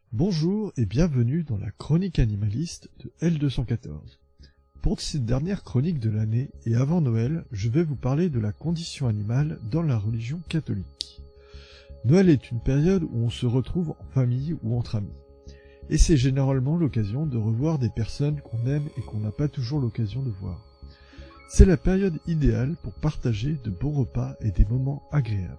Bonjour et bienvenue dans la chronique animaliste de L214. Pour cette dernière chronique de l'année et avant Noël, je vais vous parler de la condition animale dans la religion catholique. Noël est une période où on se retrouve en famille ou entre amis. Et c'est généralement l'occasion de revoir des personnes qu'on aime et qu'on n'a pas toujours l'occasion de voir. C'est la période idéale pour partager de bons repas et des moments agréables.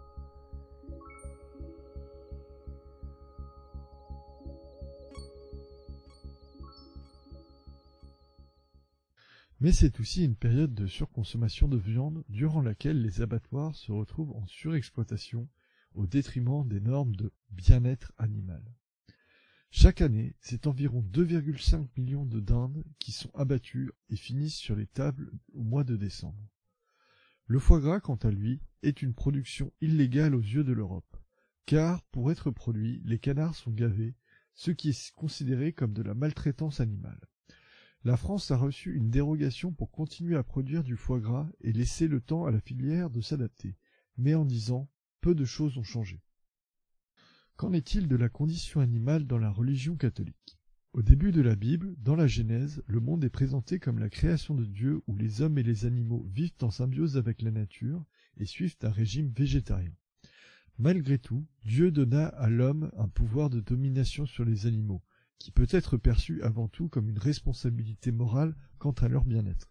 Mais c'est aussi une période de surconsommation de viande durant laquelle les abattoirs se retrouvent en surexploitation au détriment des normes de bien-être animal. Chaque année, c'est environ 2,5 millions de dindes qui sont abattues et finissent sur les tables au mois de décembre. Le foie gras, quant à lui, est une production illégale aux yeux de l'Europe, car pour être produit, les canards sont gavés, ce qui est considéré comme de la maltraitance animale. La France a reçu une dérogation pour continuer à produire du foie gras et laisser le temps à la filière de s'adapter, mais en 10 ans, peu de choses ont changé. Qu'en est-il de la condition animale dans la religion catholique? Au début de la Bible, dans la Genèse, le monde est présenté comme la création de Dieu où les hommes et les animaux vivent en symbiose avec la nature et suivent un régime végétarien. Malgré tout, Dieu donna à l'homme un pouvoir de domination sur les animaux, qui peut être perçu avant tout comme une responsabilité morale quant à leur bien-être.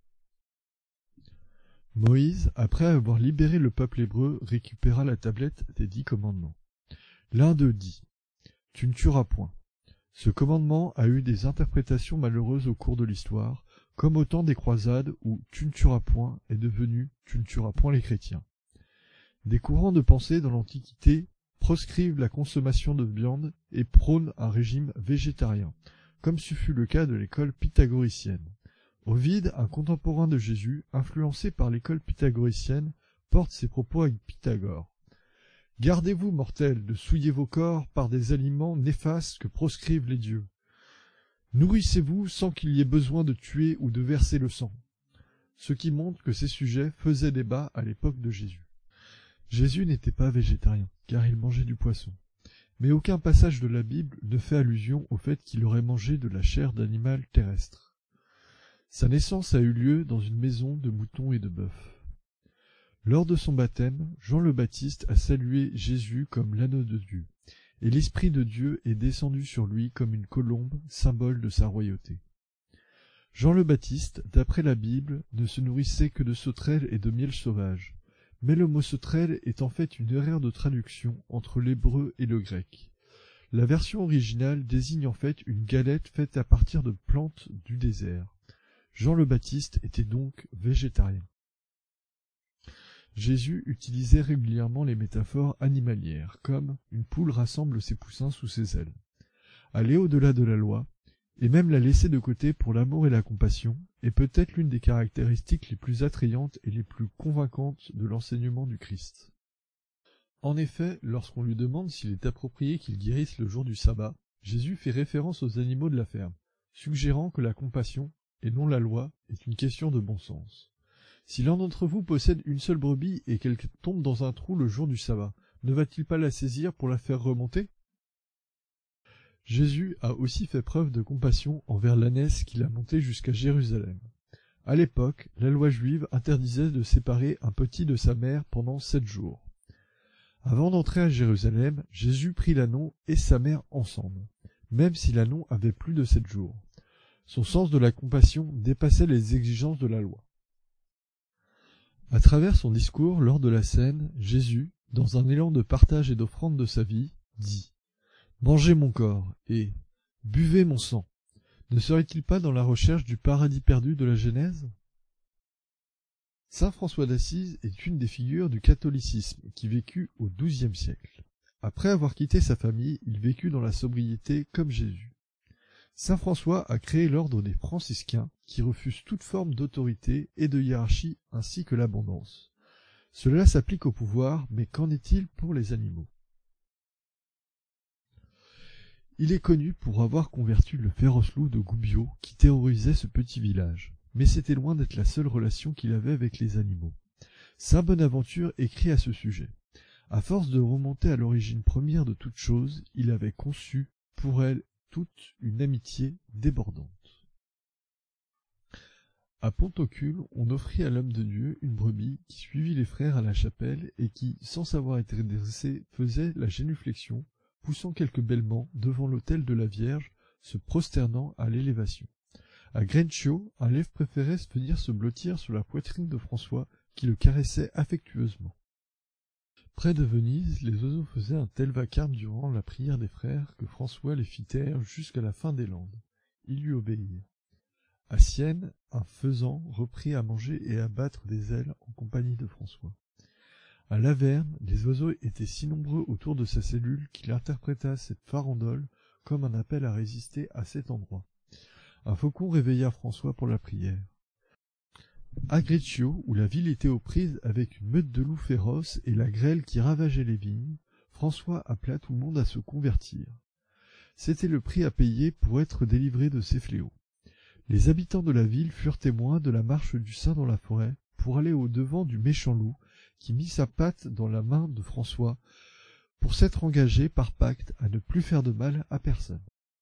Moïse, après avoir libéré le peuple hébreu, récupéra la tablette des 10 commandements. L'un d'eux dit « Tu ne tueras point ». Ce commandement a eu des interprétations malheureuses au cours de l'histoire, comme au temps des croisades où « Tu ne tueras point » est devenu « Tu ne tueras point les chrétiens ». Des courants de pensée dans l'Antiquité proscrivent la consommation de viande et prônent un régime végétarien, comme ce fut le cas de l'école pythagoricienne. Ovide, un contemporain de Jésus, influencé par l'école pythagoricienne, porte ses propos avec Pythagore. « Gardez-vous, mortels, de souiller vos corps par des aliments néfastes que proscrivent les dieux. Nourrissez-vous sans qu'il y ait besoin de tuer ou de verser le sang. » Ce qui montre que ces sujets faisaient débat à l'époque de Jésus. Jésus n'était pas végétarien, car il mangeait du poisson. Mais aucun passage de la Bible ne fait allusion au fait qu'il aurait mangé de la chair d'animal terrestre. Sa naissance a eu lieu dans une maison de moutons et de bœufs. Lors de son baptême, Jean le Baptiste a salué Jésus comme l'agneau de Dieu, et l'Esprit de Dieu est descendu sur lui comme une colombe, symbole de sa royauté. Jean le Baptiste, d'après la Bible, ne se nourrissait que de sauterelles et de miel sauvage. Mais le mot sauterelle est en fait une erreur de traduction entre l'hébreu et le grec. La version originale désigne en fait une galette faite à partir de plantes du désert. Jean le Baptiste était donc végétarien. Jésus utilisait régulièrement les métaphores animalières, comme une poule rassemble ses poussins sous ses ailes. Aller au-delà de la loi, et même la laisser de côté pour l'amour et la compassion, est peut-être l'une des caractéristiques les plus attrayantes et les plus convaincantes de l'enseignement du Christ. En effet, lorsqu'on lui demande s'il est approprié qu'il guérisse le jour du sabbat, Jésus fait référence aux animaux de la ferme, suggérant que la compassion, et non la loi, est une question de bon sens. Si l'un d'entre vous possède une seule brebis et qu'elle tombe dans un trou le jour du sabbat, ne va-t-il pas la saisir pour la faire remonter ? Jésus a aussi fait preuve de compassion envers l'ânesse qu'il a montée jusqu'à Jérusalem. À l'époque, la loi juive interdisait de séparer un petit de sa mère pendant 7 jours. Avant d'entrer à Jérusalem, Jésus prit l'ânon et sa mère ensemble, même si l'ânon avait plus de 7 jours. Son sens de la compassion dépassait les exigences de la loi. À travers son discours lors de la scène, Jésus, dans un élan de partage et d'offrande de sa vie, dit « Mangez mon corps et buvez mon sang. » Ne serait-il pas dans la recherche du paradis perdu de la Genèse? Saint François d'Assise est une des figures du catholicisme qui vécut au XIIe siècle. Après avoir quitté sa famille, il vécut dans la sobriété comme Jésus. Saint François a créé l'ordre des franciscains qui refusent toute forme d'autorité et de hiérarchie ainsi que l'abondance. Cela s'applique au pouvoir, mais qu'en est-il pour les animaux? Il est connu pour avoir converti le féroce loup de Gubbio qui terrorisait ce petit village, mais c'était loin d'être la seule relation qu'il avait avec les animaux. Saint Bonaventure écrit à ce sujet. À force de remonter à l'origine première de toute chose, il avait conçu, pour elle, toute une amitié débordante. À Pontocule, on offrit à l'homme de Dieu une brebis qui suivit les frères à la chapelle et qui, sans savoir être dressée, faisait la génuflexion, poussant quelques bêlements devant l'autel de la Vierge, se prosternant à l'élévation. À Greccio, un lèvre préférait venir se blottir sur la poitrine de François, qui le caressait affectueusement. Près de Venise, les oiseaux faisaient un tel vacarme durant la prière des frères que François les fit taire jusqu'à la fin des Landes. Ils lui obéirent. À Sienne, un faisan reprit à manger et à battre des ailes en compagnie de François. À Laverne, les oiseaux étaient si nombreux autour de sa cellule qu'il interpréta cette farandole comme un appel à résister à cet endroit. Un faucon réveilla François pour la prière. À Greccio, où la ville était aux prises avec une meute de loups féroces et la grêle qui ravageait les vignes, François appela tout le monde à se convertir. C'était le prix à payer pour être délivré de ces fléaux. Les habitants de la ville furent témoins de la marche du saint dans la forêt pour aller au-devant du méchant loup qui mit sa patte dans la main de François pour s'être engagé par pacte à ne plus faire de mal à personne.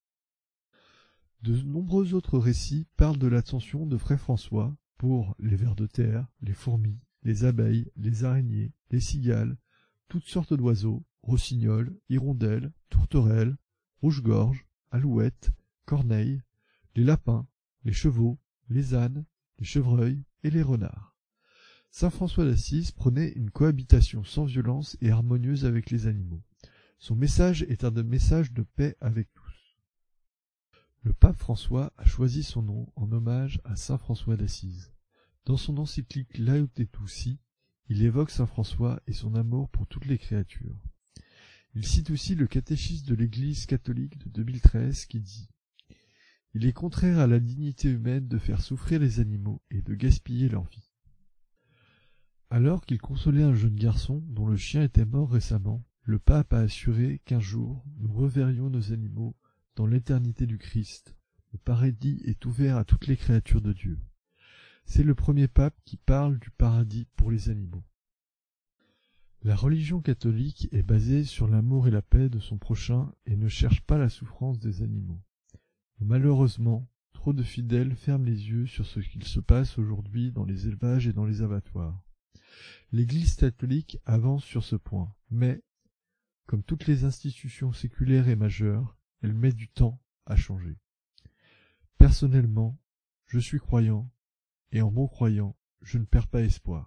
De nombreux autres récits parlent de l'attention de frère François pour les vers de terre, les fourmis, les abeilles, les araignées, les cigales, toutes sortes d'oiseaux, rossignols, hirondelles, tourterelles, rouge-gorge, alouettes, corneilles, les lapins, les chevaux, les ânes, les chevreuils et les renards. Saint François d'Assise prenait une cohabitation sans violence et harmonieuse avec les animaux. Son message est un message de paix avec tous. Le pape François a choisi son nom en hommage à Saint François d'Assise. Dans son encyclique Laudato Si, il évoque Saint François et son amour pour toutes les créatures. Il cite aussi le catéchisme de l'Église catholique de 2013 qui dit « Il est contraire à la dignité humaine de faire souffrir les animaux et de gaspiller leur vie. » Alors qu'il consolait un jeune garçon dont le chien était mort récemment, le pape a assuré qu'un jour nous reverrions nos animaux dans l'éternité du Christ. Le paradis est ouvert à toutes les créatures de Dieu. C'est le premier pape qui parle du paradis pour les animaux. La religion catholique est basée sur l'amour et la paix de son prochain et ne cherche pas la souffrance des animaux. Mais malheureusement, trop de fidèles ferment les yeux sur ce qu'il se passe aujourd'hui dans les élevages et dans les abattoirs. L'Église catholique avance sur ce point, mais, comme toutes les institutions séculaires et majeures, elle met du temps à changer. Personnellement, je suis croyant, et en bon croyant, je ne perds pas espoir.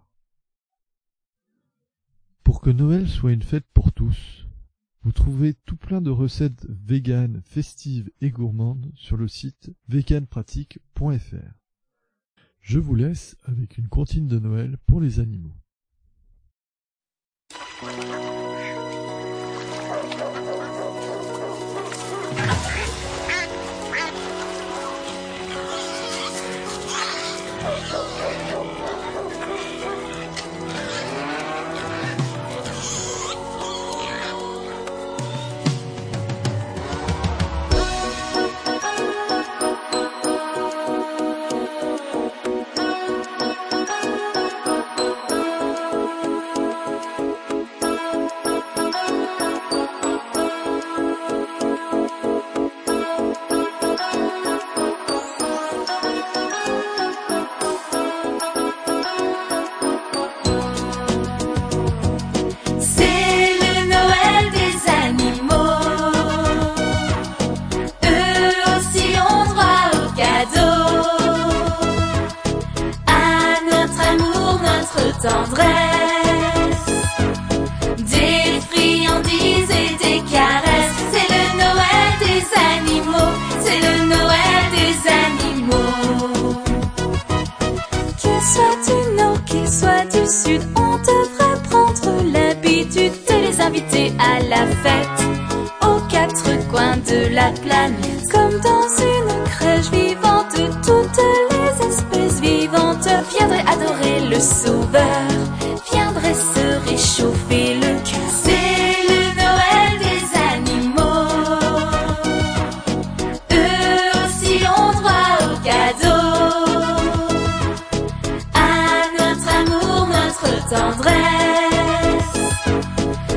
Pour que Noël soit une fête pour tous, vous trouvez tout plein de recettes véganes, festives et gourmandes sur le site veganpratique.fr. Je vous laisse avec une comptine de Noël pour les animaux. Tendresse, des friandises et des caresses. C'est le Noël des animaux, c'est le Noël des animaux. Qu'il soit du nord, qu'il soit du sud, on devrait prendre l'habitude de les inviter à la fête aux quatre coins de la planète. Comme dans une crèche vivante, toutes les espèces vivantes viendraient adorer le Sauveur, viendraient se réchauffer le cœur. C'est le Noël des animaux, eux aussi ont droit aux cadeaux, à notre amour, notre tendresse.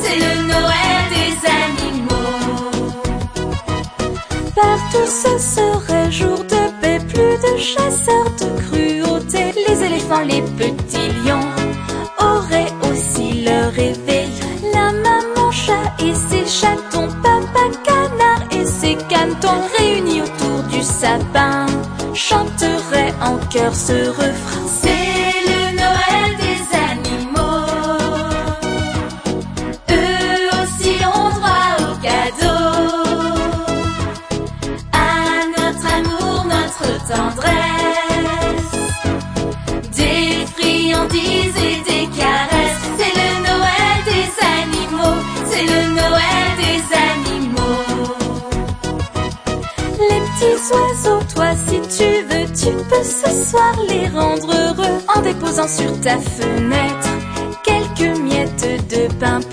c'est le Noël des animaux. Partout ce serait jour de paix, plus de chasseurs de cruauté. Les éléphants, les petits lions auraient aussi leur réveil. La maman chat et ses chatons, papa canard et ses canetons, réunis autour du sapin chanteraient en chœur ce refrain. C'est le Noël des animaux. Eux aussi ont droit aux cadeaux, à notre amour, notre tendresse, des friandises et des caresses. C'est le Noël des animaux, c'est le Noël des animaux. Les petits oiseaux, toi si tu veux, tu peux ce soir les rendre heureux En déposant sur ta fenêtre quelques miettes de pain